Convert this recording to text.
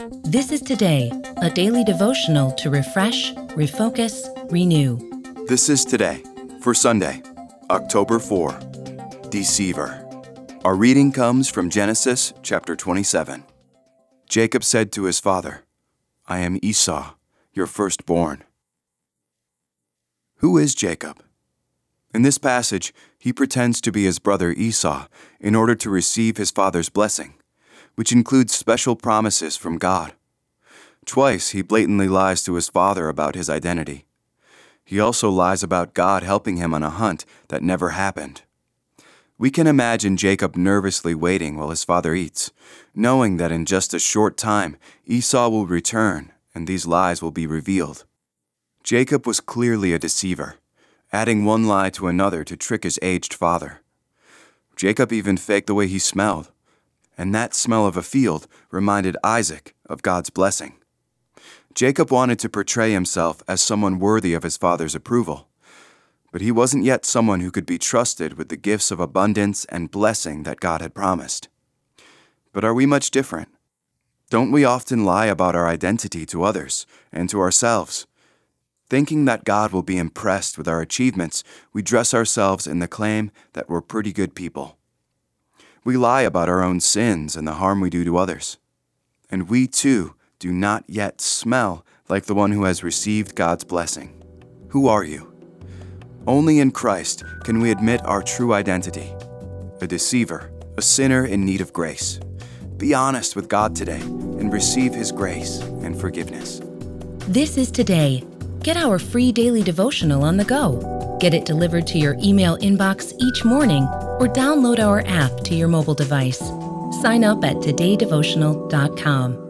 This is Today, a daily devotional to refresh, refocus, renew. This is Today for Sunday, October 4, Deceiver. Our reading comes from Genesis chapter 27. Jacob said to his father, "I am Esau, your firstborn." Who is Jacob? In this passage, he pretends to be his brother Esau in order to receive his father's blessing, which includes special promises from God. Twice, he blatantly lies to his father about his identity. He also lies about God helping him on a hunt that never happened. We can imagine Jacob nervously waiting while his father eats, knowing that in just a short time, Esau will return and these lies will be revealed. Jacob was clearly a deceiver, adding one lie to another to trick his aged father. Jacob even faked the way he smelled, and that smell of a field reminded Isaac of God's blessing. Jacob wanted to portray himself as someone worthy of his father's approval, but he wasn't yet someone who could be trusted with the gifts of abundance and blessing that God had promised. But are we much different? Don't we often lie about our identity to others and to ourselves? Thinking that God will be impressed with our achievements, we dress ourselves in the claim that we're pretty good people. We lie about our own sins and the harm we do to others. And we, too, do not yet smell like the one who has received God's blessing. Who are you? Only in Christ can we admit our true identity. A deceiver, a sinner in need of grace. Be honest with God today and receive His grace and forgiveness. This is Today. Get our free daily devotional on the go. Get it delivered to your email inbox each morning or download our app to your mobile device. Sign up at todaydevotional.com.